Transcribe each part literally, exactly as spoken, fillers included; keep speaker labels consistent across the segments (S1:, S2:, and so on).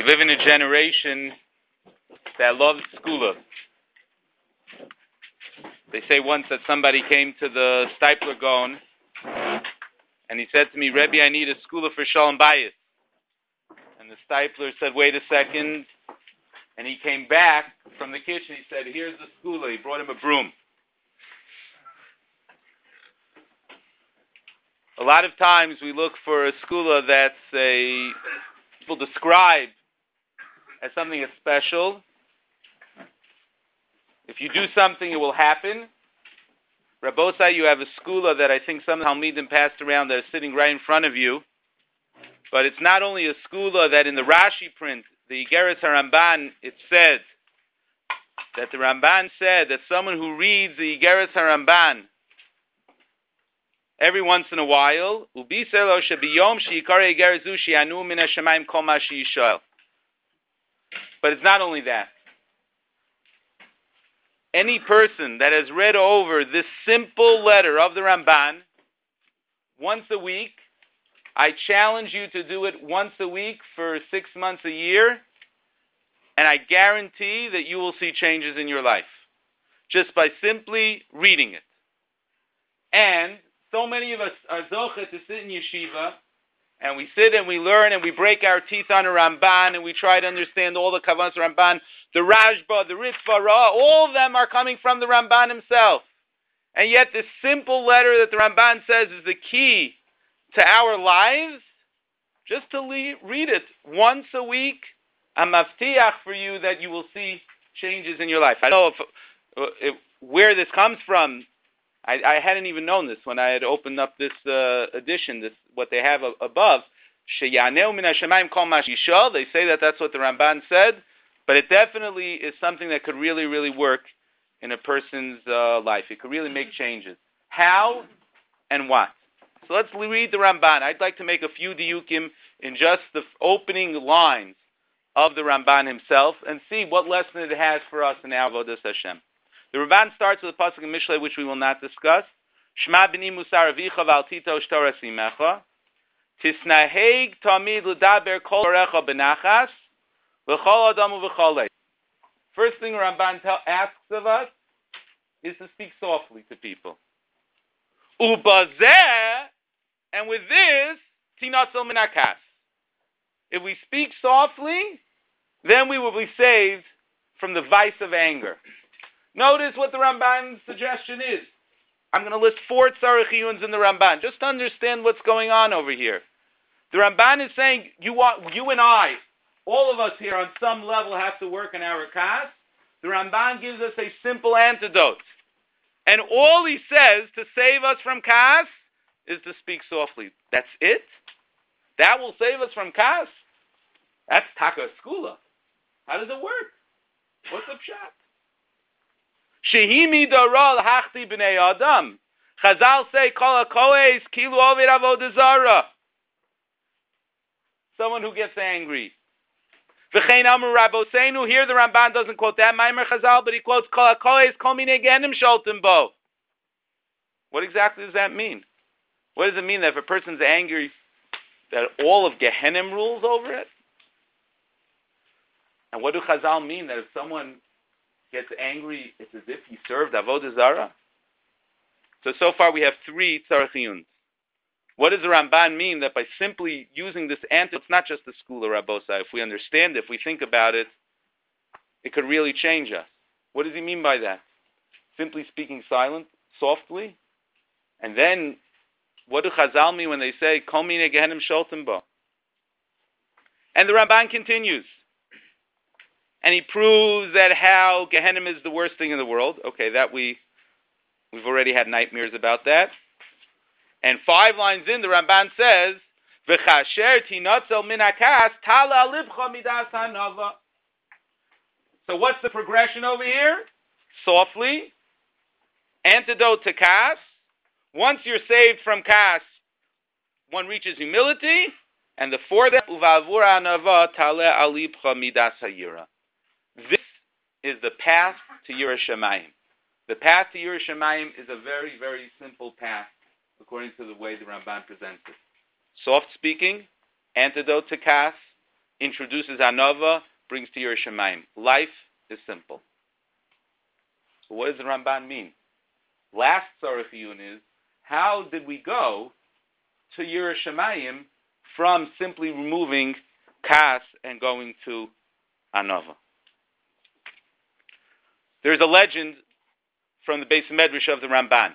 S1: We live in a generation that loves skula. They say once that somebody came to the Stipler Gaon and he said to me, Rebbe, I need a skula for Shalom Bayis. And the Stipler said, wait a second. And he came back from the kitchen. He said, here's the skula. He brought him a broom. A lot of times we look for a skula that's a, people describe as something that's special. If you do something, it will happen. Rabbosai, you have a skula that I think some Talmidim passed around that is sitting right in front of you. But it's not only a skula that in the Rashi print, the Igeres HaRamban, it said that the Ramban said that someone who reads the Igeres HaRamban every once in a while, ubiselo shebiyom sheikare Igeres zu she'anu min hashamayim kol ma she'yishal. But it's not only that. Any person that has read over this simple letter of the Ramban once a week, I challenge you to do it once a week for six months a year, and I guarantee that you will see changes in your life just by simply reading it. And so many of us are zoche to sit in yeshiva, and we sit and we learn and we break our teeth on a Ramban and we try to understand all the Kavanas Ramban, the Rashba, the Ritva, Ra, all of them are coming from the Ramban himself. And yet this simple letter that the Ramban says is the key to our lives, just to le- read it once a week, I'm maftiach for you that you will see changes in your life. I don't know if, if, where this comes from. I, I hadn't even known this when I had opened up this uh, edition, this what they have a, above. Sheyaneu min hashamayim kol ma she'yishal. They say that that's what the Ramban said, but it definitely is something that could really, really work in a person's uh, life. It could really make changes. How and what? So let's read the Ramban. I'd like to make a few diukim in just the opening lines of the Ramban himself and see what lesson it has for us in our Avodas Hashem. The Ramban starts with a pasuk in Mishlei, which we will not discuss. Shema b'ni musar avicha v'al tito shtor asimecha. Tisnaheg tamid l'daber kol orecha b'nachas v'chol adamu v'chol. First thing Ramban tell, asks of us is to speak softly to people. Ubazeh, and with this, tinatzel minakas. If we speak softly, then we will be saved from the vice of anger. Notice what the Ramban's suggestion is. I'm going to list four tzarech iyuns in the Ramban, just to understand what's going on over here. The Ramban is saying, you want, you and I, all of us here on some level have to work on our kas. The Ramban gives us a simple antidote. And all he says to save us from kas is to speak softly. That's it? That will save us from kas? That's taka skula. How does it work? What's the pshat? Shehimi daral hachti b'nei adam. Chazal say kol hakohes kilu ovid avodah zara. Someone who gets angry. V'chein amru rabosenu. Here the Ramban doesn't quote that Maimer Chazal, but he quotes kol hakohes kol minei gehenim sholtem bo. What exactly does that mean? What does it mean that if a person's angry, that all of Gehenim rules over it? And what do Chazal mean that if someone gets angry, it's as if he served Avodah Zarah? So, so far we have three tzarech iyuns. What does the Ramban mean that by simply using this antidote, it's not just the school of Rabbosai. If we understand it, if we think about it, it could really change us. What does he mean by that? Simply speaking silent, softly? And then, what do Chazal mean when they say, Kol minei gehenim sholtem bo? And the Ramban continues. And he proves that how Gehenim is the worst thing in the world. Okay, that we, we've already had nightmares about that. And five lines in, the Ramban says, V'chasher tinatzel min hakas tala libcha midas hanava. So what's the progression over here? Softly. Antidote to kas. Once you're saved from kas, one reaches humility. And the fourth, Uvavur hanava tale alibcha midas hayira. This is the path to Yiras Shamayim. The path to Yiras Shamayim is a very, very simple path, according to the way the Ramban presents it. Soft speaking, antidote to kas, introduces Anova, brings to Yiras Shamayim. Life is simple. But what does the Ramban mean? Last Tzarech Iyun is, how did we go to Yiras Shamayim from simply removing Kas and going to Anova? There's a legend from the Beis Medrash of the Ramban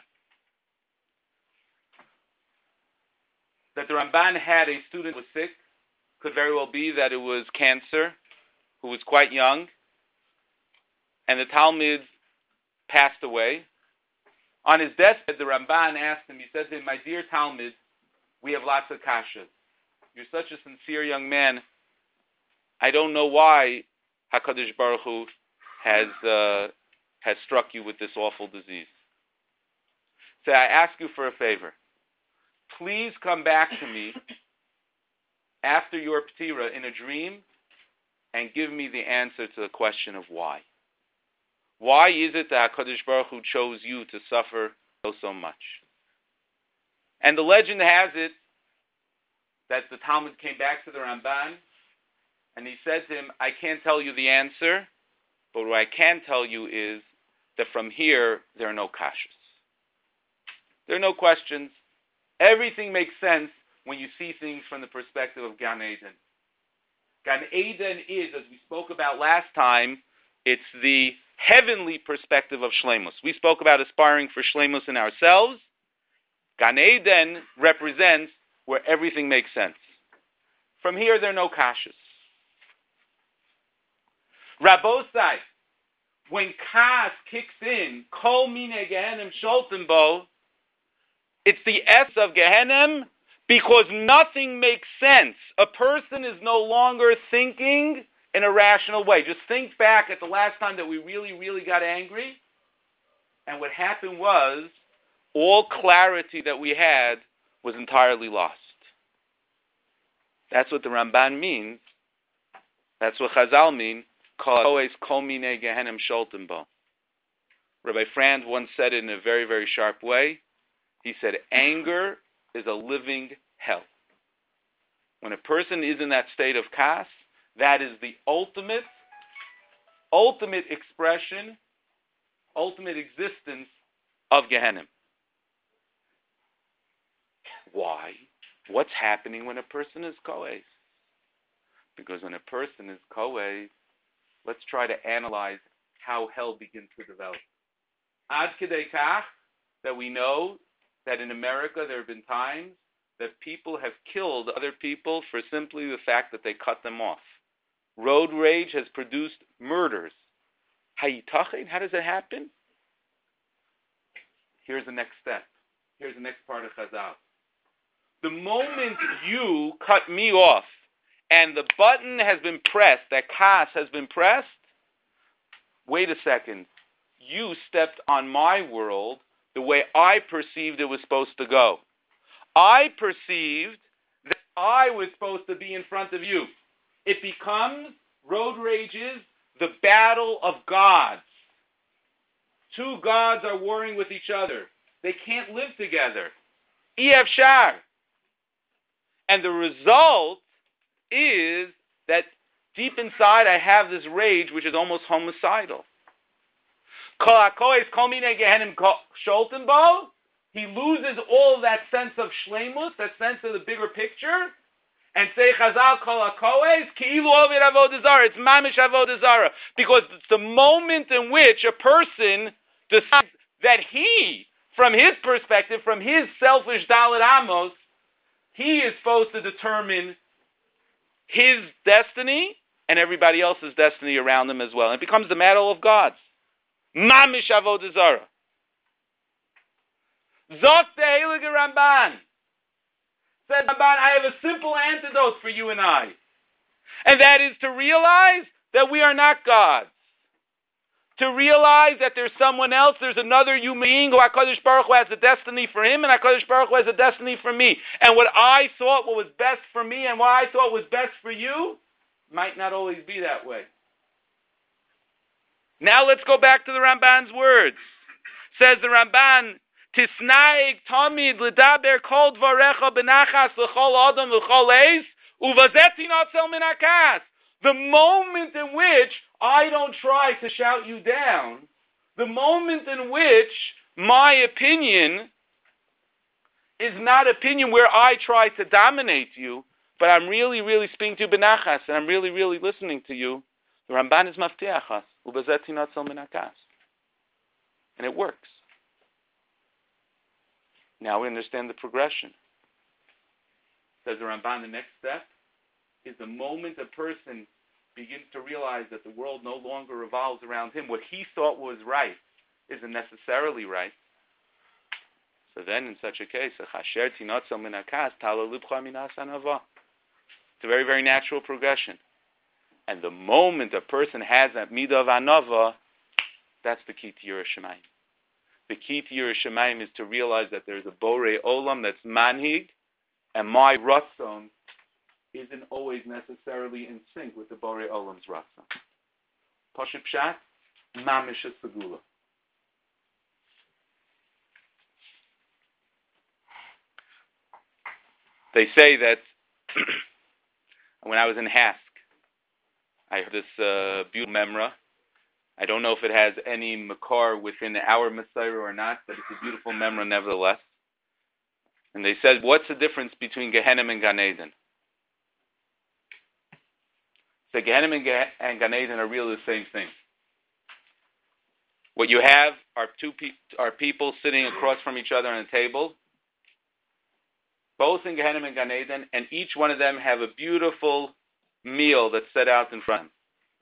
S1: that the Ramban had a student who was sick. Could very well be that it was cancer, who was quite young, and the Talmud passed away. On his deathbed, the Ramban asked him, he said to him, "My dear Talmud, we have lots of kashas. You're such a sincere young man. I don't know why HaKadosh Baruch Hu has, uh, has struck you with this awful disease. So I ask you for a favor. Please come back to me after your ptira in a dream and give me the answer to the question of why. Why is it that HaKadosh Baruch Hu chose you to suffer so, so much?" And the legend has it that the Talmud came back to the Ramban and he said to him, "I can't tell you the answer, but what I can tell you is that from here, there are no kashas. There are no questions. Everything makes sense when you see things from the perspective of Gan Eden. Gan Eden is, as we spoke about last time, it's the heavenly perspective of Shleimus. We spoke about aspiring for Shleimus in ourselves. Gan Eden represents where everything makes sense. From here, there are no kashas. Rabbosai, when Kas kicks in, Kol Mine Gehenim Sholten Bo, it's the S of Gehenim because nothing makes sense. A person is no longer thinking in a rational way. Just think back at the last time that we really, really got angry. And what happened was all clarity that we had was entirely lost. That's what the Ramban means. That's what Chazal mean. Always Kol Minei Gehenim Sholten Bo. Rabbi Frand once said it in a very, very sharp way. He said, anger is a living hell. When a person is in that state of kas, that is the ultimate, ultimate expression, ultimate existence of Gehenim. Why? What's happening when a person is kohes? Because when a person is kohes, let's try to analyze how hell begins to develop. Ad kedei kach, that we know that in America there have been times that people have killed other people for simply the fact that they cut them off. Road rage has produced murders. Hayitachin, how does it happen? Here's the next step. Here's the next part of Chazal. The moment you cut me off and the button has been pressed, that kas has been pressed, wait a second. You stepped on my world the way I perceived it was supposed to go. I perceived that I was supposed to be in front of you. It becomes, road rages, the battle of gods. Two gods are warring with each other. They can't live together. Ef Shar. And the result is that deep inside I have this rage which is almost homicidal. He loses all of that sense of shleimus, that sense of the bigger picture, and say Chazal kol hakohes ki'ilu ovid avodah zara. It's mamish avodah zara, because it's the moment in which a person decides that he, from his perspective, from his selfish Dalet Amos, he is supposed to determine his destiny and everybody else's destiny around him as well. And it becomes the battle of gods. Mamish avodah zara. Zok the Heilige Ramban. Said Ramban, I have a simple antidote for you and I. And that is to realize that we are not gods. To realize that there's someone else, there's another human being who HaKadosh Baruch Hu has a destiny for him and HaKadosh Baruch Hu has a destiny for me. And what I thought what was best for me and what I thought was best for you might not always be that way. Now let's go back to the Ramban's words. Says the Ramban, Tisnaig tamid ledaber kol dvarecha benachas l'chol adam l'chol eis Uvazeti notzel min hakas. The moment in which I don't try to shout you down, the moment in which my opinion is not opinion where I try to dominate you, but I'm really, really speaking to you benachas, and I'm really, really listening to you, the Ramban is maftiachas. Uvazeti notzel min hakas. And it works. Now we understand the progression. Says the Ramban, the next step is the moment a person begins to realize that the world no longer revolves around him. What he thought was right isn't necessarily right. So then, in such a case, it's a very, very natural progression. And the moment a person has that midah of anava, that's the key to Yiras Shamayim. The key to Yiras Shamayim is to realize that there's a borei olam that's manhig, and my ratzon isn't always necessarily in sync with the borei olam's ratzon. Pashut pshat, mamish segula. They say that when I was in Hask, I heard this uh, beautiful memra. I don't know if it has any makar within our Messiah or not, but it's a beautiful memra nevertheless. And they said, what's the difference between Gehenna and Gan Eden? So Gehenna and, Ge- and Gan Eden are really the same thing. What you have are two pe- are people sitting across from each other on a table, both in Gehenna and Gan Eden, and each one of them have a beautiful meal that's set out in front.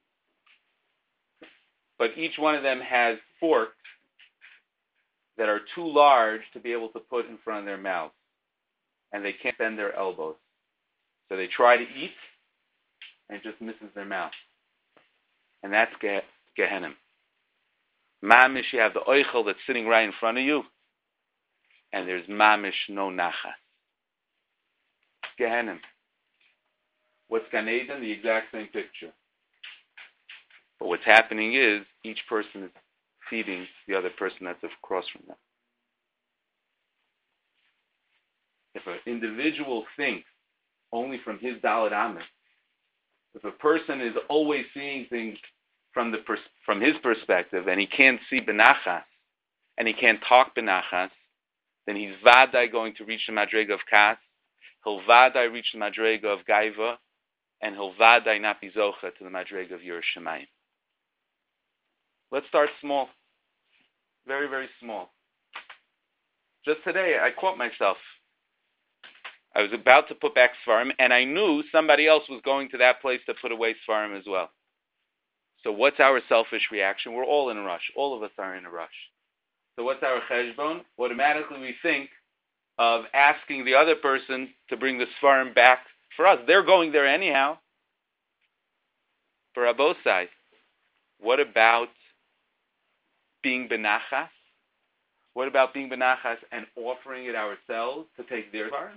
S1: But each one of them has forks that are too large to be able to put in front of their mouths. And they can't bend their elbows. So they try to eat, and it just misses their mouth. And that's ge- Gehenna. Mamish, you have the oichel that's sitting right in front of you, and there's mamish, no nachas. Gehenna. What's Gan Eden? The exact same picture. But what's happening is each person is feeding the other person that's across from them. If an individual thinks only from his Dalet Amis, if a person is always seeing things from the pers- from his perspective, and he can't see benachas, and he can't talk benachas, then he's vadai going to reach the madrega of kas. He'll vadai reach the madrega of gaiva, and he'll vadai not be zocha to the madrega of Yiras Shamayim. Let's start small. Very, very small. Just today, I caught myself. I was about to put back Sfarim, and I knew somebody else was going to that place to put away Sfarim as well. So what's our selfish reaction? We're all in a rush. All of us are in a rush. So what's our cheshbon? Automatically we think of asking the other person to bring the Sfarim back for us. They're going there anyhow. For Abosai, what about being benachas? What about being benachas and offering it ourselves to take their part?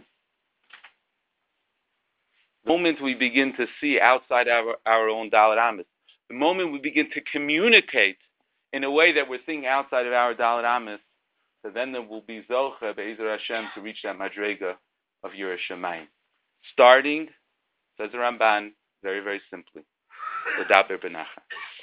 S1: The moment we begin to see outside our, our own Dalet Amis, the moment we begin to communicate in a way that we're thinking outside of our Dalet Amis, so then there will be Zocha Be'ezer Hashem to reach that Madrega of Yiras Shamayim. Starting, says the Ramban, very, very simply, L'daber Benachas.